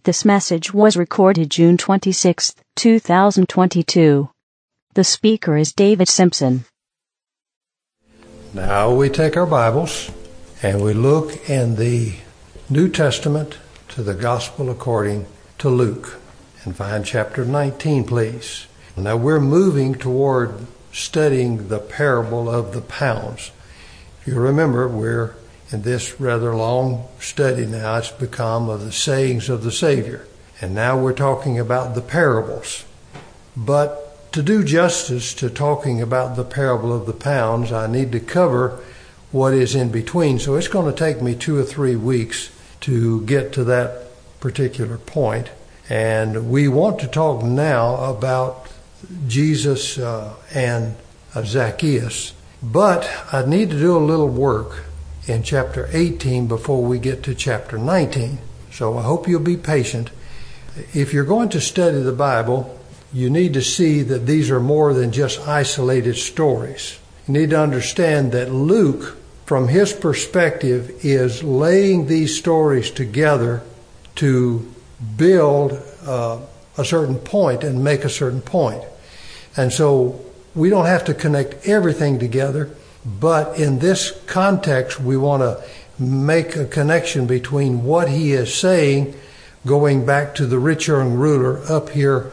This message was recorded June 26, 2022. The speaker is David Simpson. Now we take our Bibles and we look in the New Testament to the Gospel according to Luke and find chapter 19, please. Now we're moving toward studying the parable of the pounds. If you remember, we're in this rather long study now. It's become of the sayings of the Savior. And now we're talking about the parables. But to do justice to talking about the parable of the pounds, I need to cover what is in between. So it's going to take me 2 or 3 weeks to get to that particular point. And we want to talk now about Jesus and Zacchaeus. But I need to do a little work in chapter 18 before we get to chapter 19. So I hope you'll be patient. If you're going to study the Bible, you need to see that these are more than just isolated stories. You need to understand that Luke, from his perspective, is laying these stories together to build a certain point and make a certain point. And so we don't have to connect everything together, but in this context, we want to make a connection between what he is saying, going back to the rich young ruler up here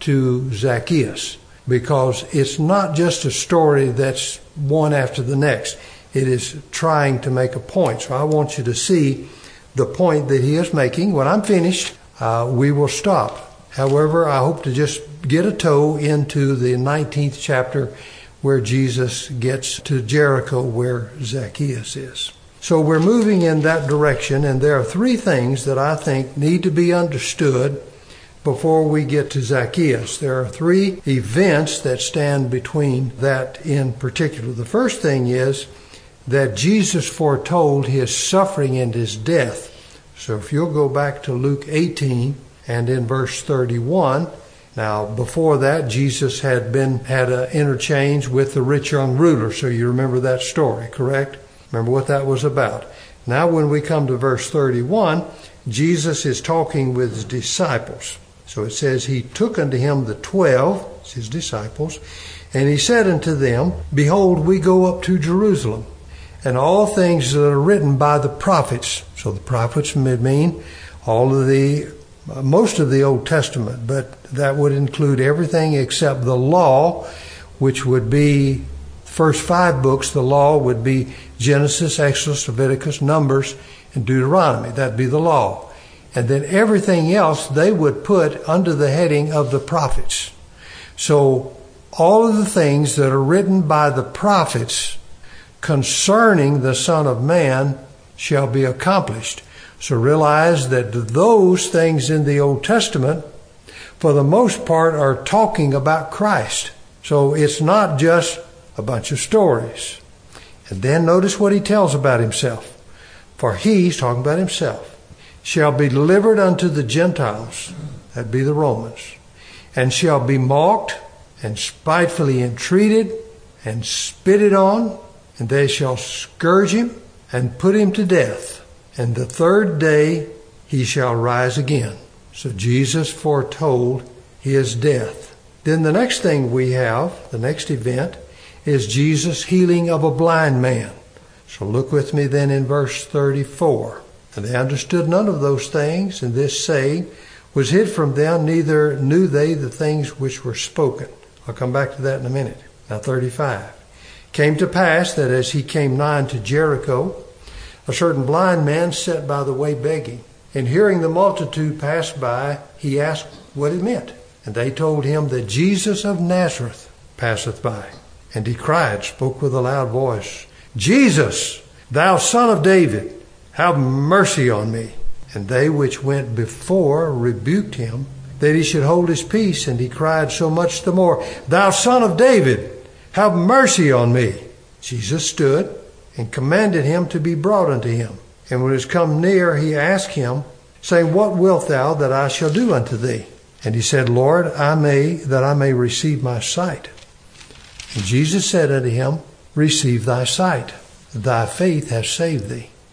to Zacchaeus, because it's not just a story that's one after the next. It is trying to make a point. So I want you to see the point that he is making. When I'm finished, we will stop. However, I hope to just get a toe into the 19th chapter where Jesus gets to Jericho, where Zacchaeus is. So we're moving in that direction, and there are 3 things that I think need to be understood before we get to Zacchaeus. There are 3 events that stand between that in particular. The first thing is that Jesus foretold his suffering and his death. So if you'll go back to Luke 18 and in verse 31, now before that Jesus had an interchange with the rich young ruler. So you remember that story, correct? Remember what that was about. Now when we come to verse 31, Jesus is talking with his disciples. So it says, he took unto him the 12, his disciples, and he said unto them, Behold, we go up to Jerusalem, and all things that are written by the prophets. So the prophets mean most of the Old Testament, but that would include everything except the law, which would be the first 5 books. The law would be Genesis, Exodus, Leviticus, Numbers, and Deuteronomy. That'd be the law. And then everything else they would put under the heading of the prophets. So all of the things that are written by the prophets concerning the Son of Man shall be accomplished. So realize that those things in the Old Testament, for the most part, are talking about Christ. So it's not just a bunch of stories. And then notice what he tells about himself. For he's talking about himself, shall be delivered unto the Gentiles, that'd be the Romans, and shall be mocked and spitefully entreated and spitted on, and they shall scourge him and put him to death. And the 3rd day he shall rise again. So Jesus foretold his death. Then the next thing we have, the next event, is Jesus' healing of a blind man. So look with me then in verse 34. And they understood none of those things, and this saying was hid from them, neither knew they the things which were spoken. I'll come back to that in a minute. Now 35. Came to pass that as he came nigh unto Jericho, a certain blind man sat by the way begging. And hearing the multitude pass by, he asked what it meant. And they told him that Jesus of Nazareth passeth by. And he cried, spoke with a loud voice, Jesus, thou Son of David, have mercy on me. And they which went before rebuked him, that he should hold his peace. And he cried so much the more, Thou Son of David, have mercy on me. Jesus stood and commanded him to be brought unto him. And when he was come near, he asked him, saying, What wilt thou that I shall do unto thee? And he said, Lord, that I may receive my sight. And Jesus said unto him, Receive thy sight. Thy faith hath saved thee.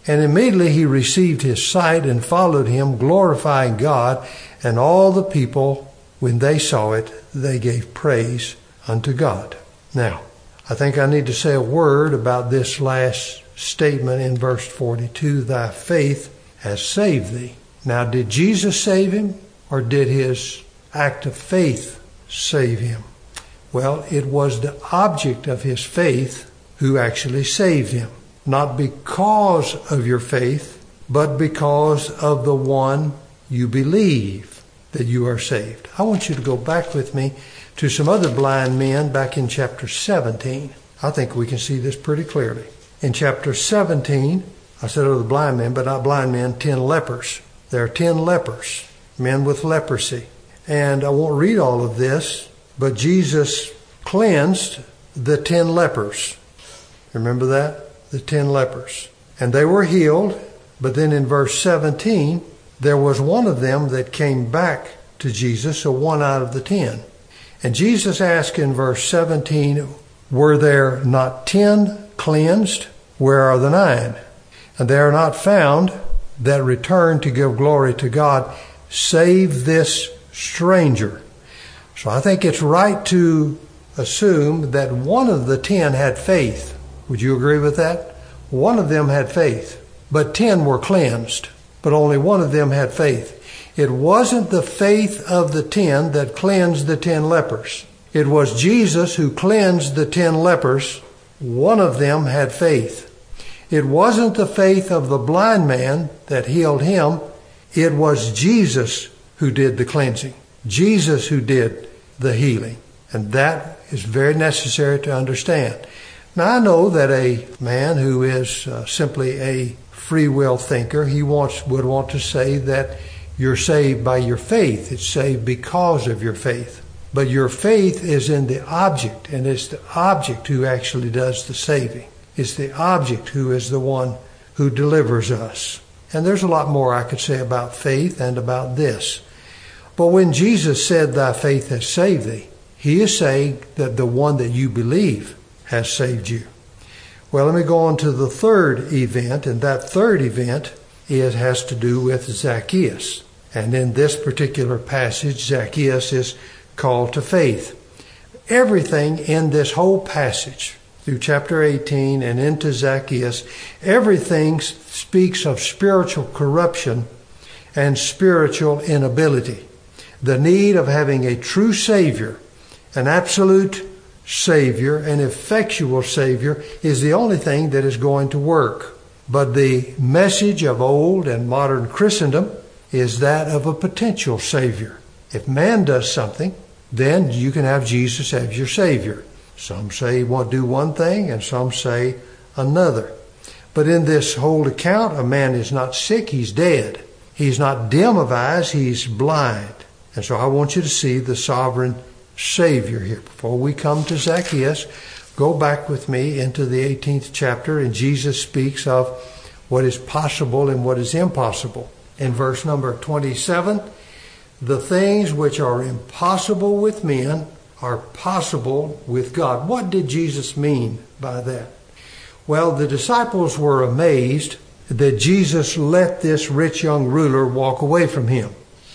And immediately he received his sight and followed him, glorifying God. And all the people, when they saw it, they gave praise unto God. Now, I think I need to say a word about this last statement in verse 42, thy faith has saved thee. Now, did Jesus save him, or did his act of faith save him? Well, it was the object of his faith who actually saved him. Not because of your faith, but because of the one you believe that you are saved. I want you to go back with me to some other blind men back in chapter 17. I think we can see this pretty clearly. In chapter 17, I said other blind men, but not blind men, 10 lepers. There are 10 lepers, men with leprosy. And I won't read all of this, but Jesus cleansed the 10 lepers. Remember that? The 10 lepers. And they were healed, but then in verse 17, there was one of them that came back to Jesus, so one out of the 10. And Jesus asked in verse 17, were there not 10 cleansed? Where are the 9? And they are not found that return to give glory to God, save this stranger. So I think it's right to assume that one of the 10 had faith. Would you agree with that? One of them had faith, but 10 were cleansed, but only one of them had faith. It wasn't the faith of the 10 that cleansed the 10 lepers. It was Jesus who cleansed the 10 lepers. One of them had faith. It wasn't the faith of the blind man that healed him. It was Jesus who did the cleansing. Jesus who did the healing. And that is very necessary to understand. Now, I know that a man who is simply a free will thinker, he would want to say that you're saved by your faith. It's saved because of your faith. But your faith is in the object, and it's the object who actually does the saving. It's the object who is the one who delivers us. And there's a lot more I could say about faith and about this. But when Jesus said, thy faith has saved thee, he is saying that the one that you believe has saved you. Well, let me go on to the third event, and that third event has to do with Zacchaeus. And in this particular passage, Zacchaeus is called to faith. Everything in this whole passage, through chapter 18 and into Zacchaeus, everything speaks of spiritual corruption and spiritual inability. The need of having a true Savior, an absolute Savior, an effectual Savior, is the only thing that is going to work. But the message of old and modern Christendom is that of a potential Savior. If man does something, then you can have Jesus as your Savior. Some say he won't do one thing, and some say another. But in this whole account, a man is not sick, he's dead. He's not dim of eyes, he's blind. And so I want you to see the sovereign Savior here. Before we come to Zacchaeus, go back with me into the 18th chapter, and Jesus speaks of what is possible and what is impossible. In verse number 27, the things which are impossible with men are possible with God. What did Jesus mean by that? Well, the disciples were amazed that Jesus let this rich young ruler walk away from him.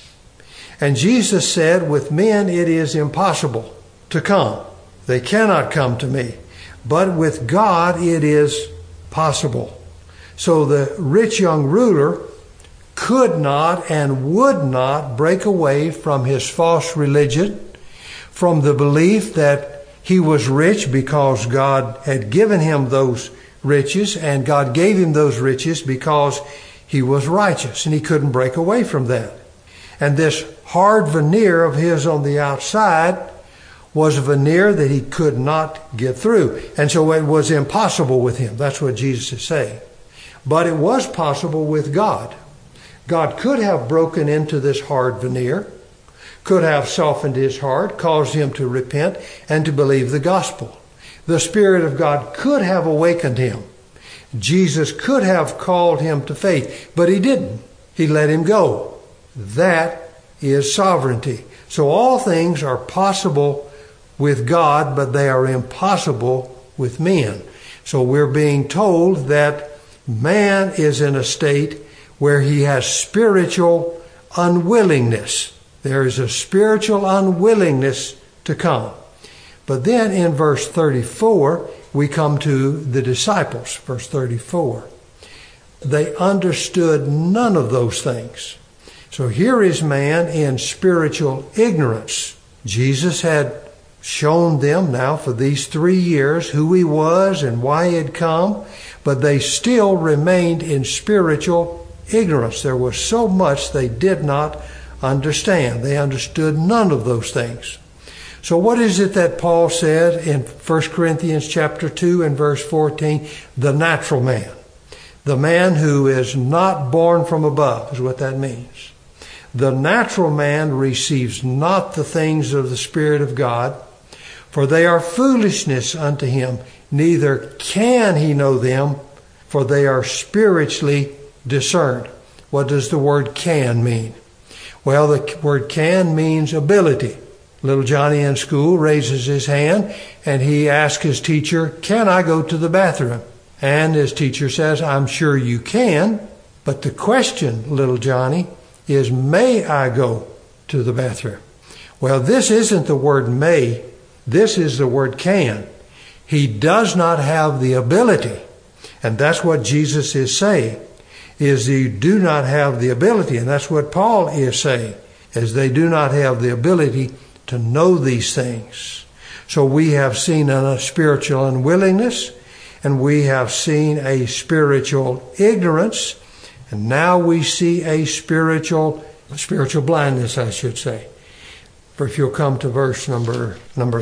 And Jesus said, with men it is impossible to come. They cannot come to me. But with God it is possible. So the rich young ruler could not and would not break away from his false religion, from the belief that he was rich because God had given him those riches, and God gave him those riches because he was righteous, and he couldn't break away from that. And this hard veneer of his on the outside was a veneer that he could not get through. And so it was impossible with him. That's what Jesus is saying. But it was possible with God. God could have broken into this hard veneer, could have softened his heart, caused him to repent and to believe the gospel. The Spirit of God could have awakened him. Jesus could have called him to faith, but he didn't. He let him go. That is sovereignty. So all things are possible with God, but they are impossible with men. So we're being told that Man is in a state where he has spiritual unwillingness. There is a spiritual unwillingness to come. But then in verse 34, we come to the disciples. Verse 34. They understood none of those things. So here is man in spiritual ignorance. Jesus had shown them now for these 3 years who he was and why he had come, but they still remained in spiritual ignorance. There was so much they did not understand. They understood none of those things. So what is it that Paul said in 1 Corinthians chapter 2 and verse 14? The natural man. The man who is not born from above is what that means. The natural man receives not the things of the Spirit of God, for they are foolishness unto him. Neither can he know them, for they are spiritually discerned. What does the word can mean? Well, the word can means ability. Little Johnny in school raises his hand and he asks his teacher, "Can I go to the bathroom?" And his teacher says, "I'm sure you can, but the question, little Johnny, is, may I go to the bathroom?" Well, this isn't the word may. This is the word can. He does not have the ability. And that's what Jesus is saying, is you do not have the ability. And that's what Paul is saying, is they do not have the ability to know these things. So we have seen a spiritual unwillingness, and we have seen a spiritual ignorance, and now we see a spiritual blindness, I should say. For if you'll come to verse number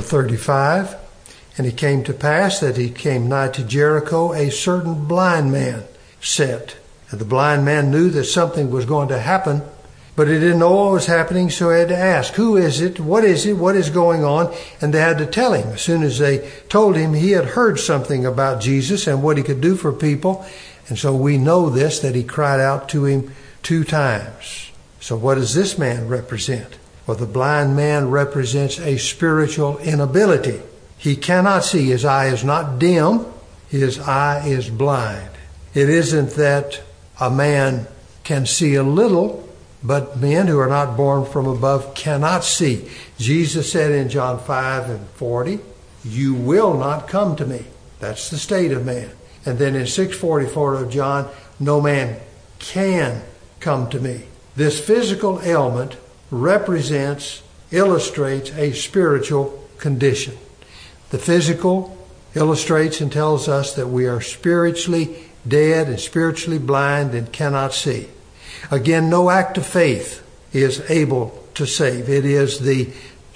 35, and it came to pass that he came nigh to Jericho, a certain blind man sat. And the blind man knew that something was going to happen, but he didn't know what was happening, so he had to ask, "Who is it? What is it? What is going on?" And they had to tell him. As soon as they told him, he had heard something about Jesus and what he could do for people. And so we know this, that he cried out to him 2 times. So what does this man represent? Well, the blind man represents a spiritual inability. He cannot see. His eye is not dim. His eye is blind. It isn't that a man can see a little, but men who are not born from above cannot see. Jesus said in John 5 and 40, "You will not come to me." That's the state of man. And then in 6:44 of John, "No man can come to me." This physical ailment illustrates a spiritual condition. The physical illustrates and tells us that we are spiritually dead and spiritually blind and cannot see. Again, no act of faith is able to save. It is the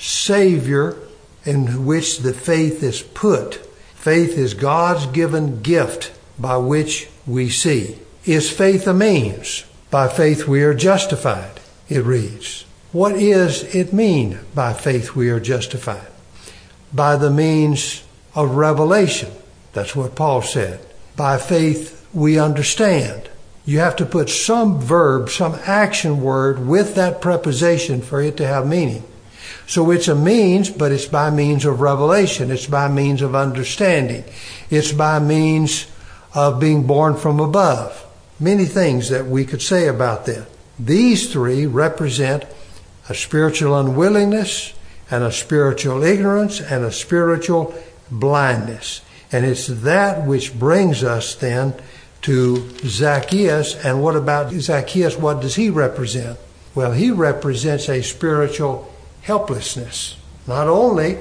Savior in which the faith is put. Faith is God's given gift by which we see. Is faith a means? By faith we are justified, it reads. What is it mean, by faith we are justified? By the means of revelation. That's what Paul said. By faith we understand. You have to put some verb, some action word with that preposition for it to have meaning. So it's a means, but it's by means of revelation. It's by means of understanding. It's by means of being born from above. Many things that we could say about that. These 3 represent a spiritual unwillingness and a spiritual ignorance and a spiritual blindness. And it's that which brings us then to Zacchaeus. And what about Zacchaeus? What does he represent? Well, he represents a spiritual helplessness. Not only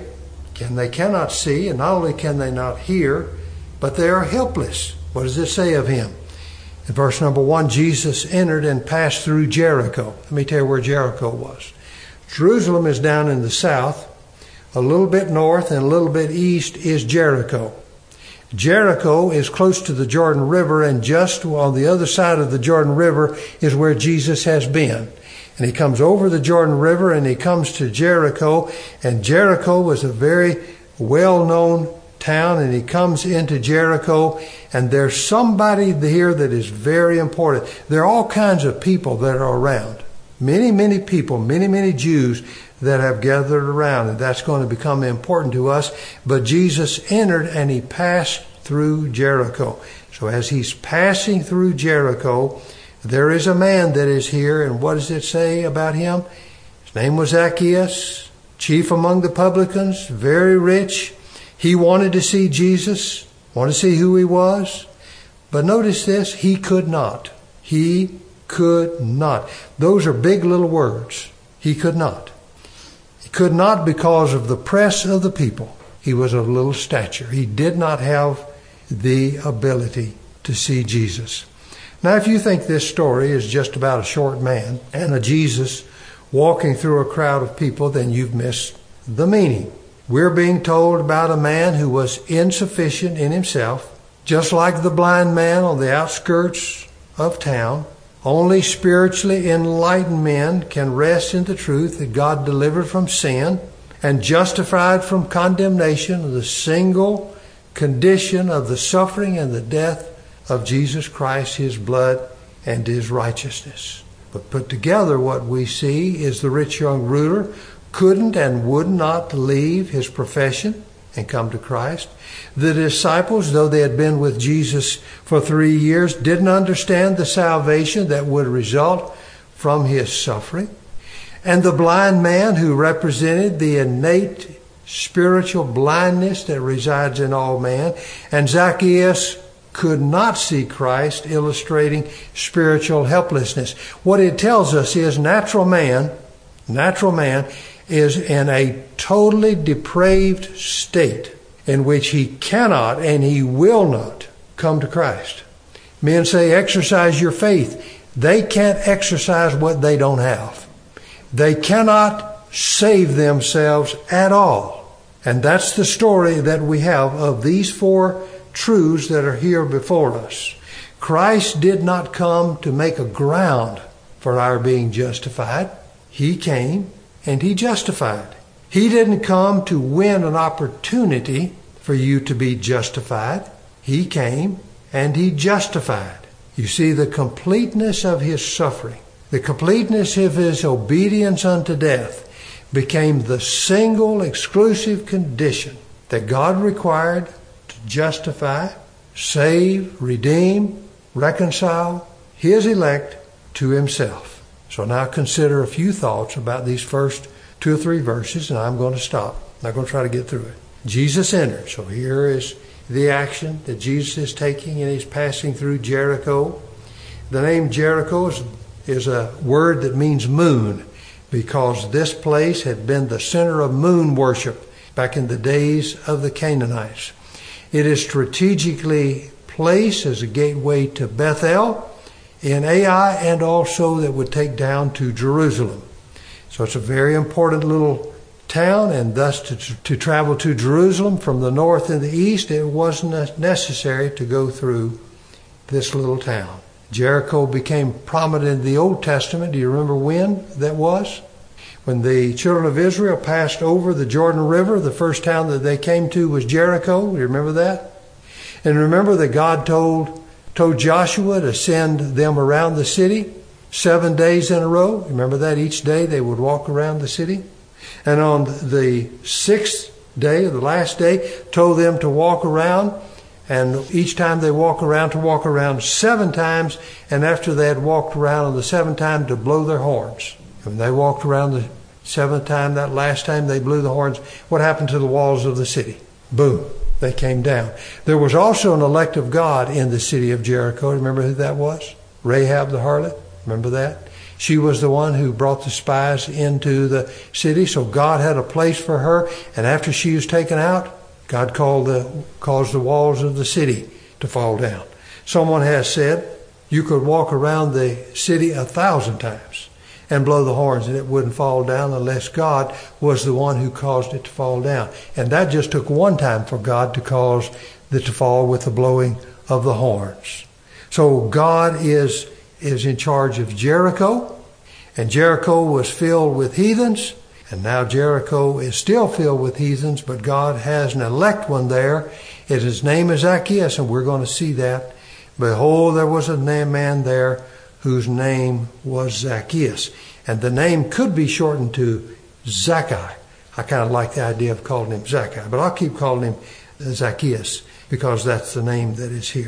cannot see, and not only can they not hear, but they are helpless. What does it say of him? In verse number 1, Jesus entered and passed through Jericho. Let me tell you where Jericho was. Jerusalem is down in the south. A little bit north and a little bit east is Jericho. Jericho is close to the Jordan River, and just on the other side of the Jordan River is where Jesus has been. And he comes over the Jordan River and he comes to Jericho, and Jericho was a very well-known town, and he comes into Jericho, and there's somebody here that is very important. There are all kinds of people that are around. Many people, many Jews that have gathered around, and that's going to become important to us. But Jesus entered and he passed through Jericho. So So as he's passing through Jericho, there is a man that is here, and what does it say about him? His name was Zacchaeus, chief among the publicans, very rich. He wanted to see Jesus, wanted to see who he was. But notice this, he could not. He could not. Those are big little words. He could not. He could not because of the press of the people. He was of little stature. He did not have the ability to see Jesus. Now, if you think this story is just about a short man and a Jesus walking through a crowd of people, then you've missed the meaning. We're being told about a man who was insufficient in himself, just like the blind man on the outskirts of town. Only spiritually enlightened men can rest in the truth that God delivered from sin and justified from condemnation of the single condition of the suffering and the death of Jesus Christ, his blood and his righteousness. But put together, what we see is the rich young ruler couldn't and would not leave his profession and come to Christ. The disciples, though they had been with Jesus for 3 years, didn't understand the salvation that would result from his suffering. And the blind man, who represented the innate spiritual blindness that resides in all man, and Zacchaeus could not see Christ, illustrating spiritual helplessness. What it tells us is natural man is in a totally depraved state in which he cannot and he will not come to Christ. Men say, exercise your faith. They can't exercise what they don't have. They cannot save themselves at all. And that's the story that we have of these 4 truths that are here before us. Christ did not come to make a ground for our being justified. He came and he justified. He didn't come to win an opportunity for you to be justified. He came and he justified. You see, the completeness of his suffering, the completeness of his obedience unto death became the single exclusive condition that God required to justify, save, redeem, reconcile his elect to himself. So now consider a few thoughts about these first 2 or 3 verses, and I'm going to stop. I'm not going to try to get through it. Jesus entered. So here is the action that Jesus is taking, and he's passing through Jericho. The name Jericho is a word that means moon, because this place had been the center of moon worship back in the days of the Canaanites. It is strategically placed as a gateway to Bethel in Ai, and also that would take down to Jerusalem. So it's a very important little town, and thus to travel to Jerusalem from the north and the east, it wasn't necessary to go through this little town. Jericho became prominent in the Old Testament. Do you remember when that was? When the children of Israel passed over the Jordan River, the first town that they came to was Jericho. Do you remember that? And remember that God told Joshua to send them around the city 7 days in a row. Remember that? Each day they would walk around the city. And on the 6th day, or the last day, told them to walk around. And each time they walk around, to walk around 7 times. And after they had walked around on the 7th time, to blow their horns. And when they walked around the 7th time, that last time they blew the horns, what happened to the walls of the city? Boom. They came down. There was also an elect of God in the city of Jericho. Remember who that was? Rahab the harlot. Remember that? She was the one who brought the spies into the city. So God had a place for her. And after she was taken out, God caused the walls of the city to fall down. Someone has said you could walk around the city 1,000 times and blow the horns and it wouldn't fall down unless God was the one who caused it to fall down. And that just took one time for God to cause it to fall with the blowing of the horns. So God is in charge of Jericho, and Jericho was filled with heathens, and now Jericho is still filled with heathens, but God has an elect one there. His name is Zacchaeus, and we're going to see that. Behold, there was a man there whose name was Zacchaeus. And the name could be shortened to Zacchaeus. I kind of like the idea of calling him Zacchaeus, but I'll keep calling him Zacchaeus because that's the name that is here.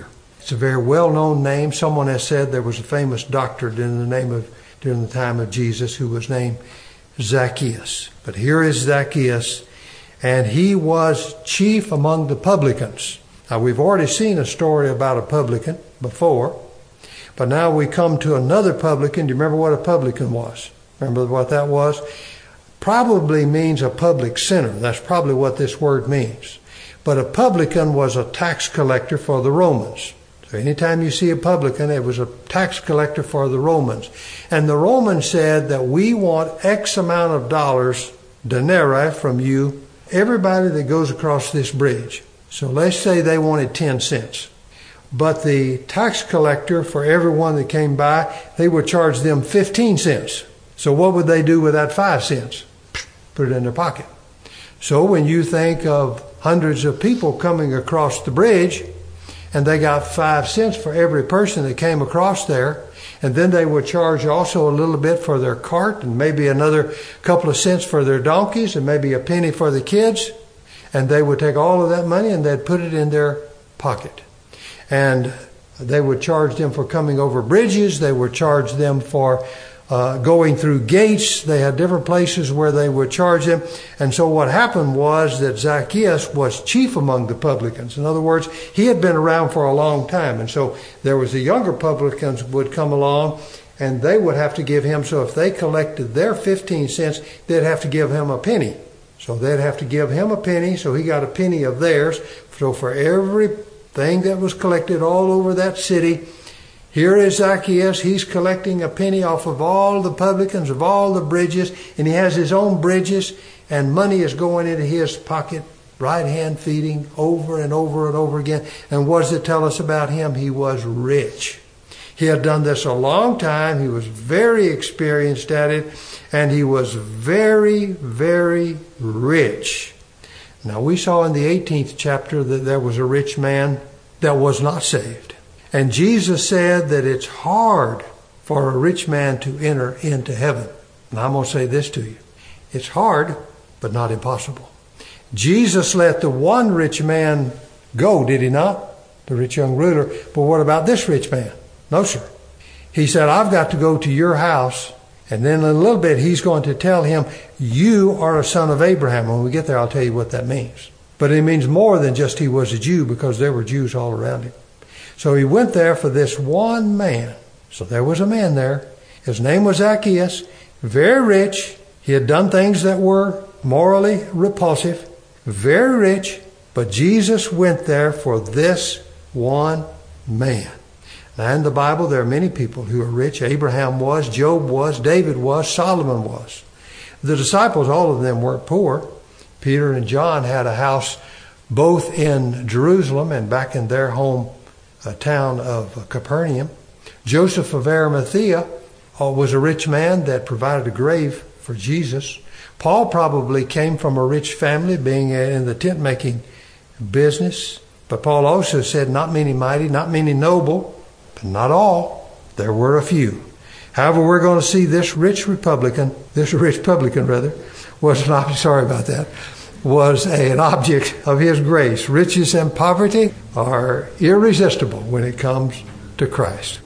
It's a very well-known name. Someone has said there was a famous doctor during the time of Jesus who was named Zacchaeus. But here is Zacchaeus, and he was chief among the publicans. Now, we've already seen a story about a publican before, but now we come to another publican. Do you remember what a publican was? Remember what that was? Probably means a public sinner. That's probably what this word means. But a publican was a tax collector for the Romans. So anytime you see a publican, it was a tax collector for the Romans. And the Romans said that we want X amount of dollars, denarii, from you, everybody that goes across this bridge. So let's say they wanted 10 cents. But the tax collector, for everyone that came by, they would charge them 15 cents. So what would they do with that 5 cents? Put it in their pocket. So when you think of hundreds of people coming across the bridge, and they got 5 cents for every person that came across there, and then they would charge also a little bit for their cart, and maybe another couple of cents for their donkeys, and maybe a penny for the kids, and they would take all of that money and they'd put it in their pocket. And they would charge them for coming over bridges. They would charge them for going through gates. They had different places where they would charge them. And so what happened was that Zacchaeus was chief among the publicans. In other words, he had been around for a long time. And so there was the younger publicans would come along, and they would have to give him. So if they collected their 15 cents, they'd have to give him a penny. So they'd have to give him a penny, so he got a penny of theirs. So for everything that was collected all over that city, here is Zacchaeus. He's collecting a penny off of all the publicans, of all the bridges, and he has his own bridges, and money is going into his pocket, right hand feeding over and over and over again. And what does it tell us about him? He was rich. He had done this a long time. He was very experienced at it, and he was very, very rich. Now, we saw in the 18th chapter that there was a rich man that was not saved. And Jesus said that it's hard for a rich man to enter into heaven. And I'm going to say this to you. It's hard, but not impossible. Jesus let the one rich man go, did he not? The rich young ruler. But what about this rich man? No, sir. He said, I've got to go to your house. And then in a little bit, he's going to tell him, you are a son of Abraham. When we get there, I'll tell you what that means. But it means more than just he was a Jew, because there were Jews all around him. So he went there for this one man. So there was a man there. His name was Zacchaeus, very rich. He had done things that were morally repulsive, very rich. But Jesus went there for this one man. Now, in the Bible, there are many people who are rich. Abraham was, Job was, David was, Solomon was. The disciples, all of them weren't poor. Peter and John had a house both in Jerusalem and back in their home town of Capernaum. Joseph of Arimathea was a rich man that provided a grave for Jesus. Paul probably came from a rich family, being in the tent making business. But Paul also said, not many mighty, not many noble, but not all. There were a few. However, we're going to see this rich publican was an object of his grace. Riches and poverty are irresistible when it comes to Christ.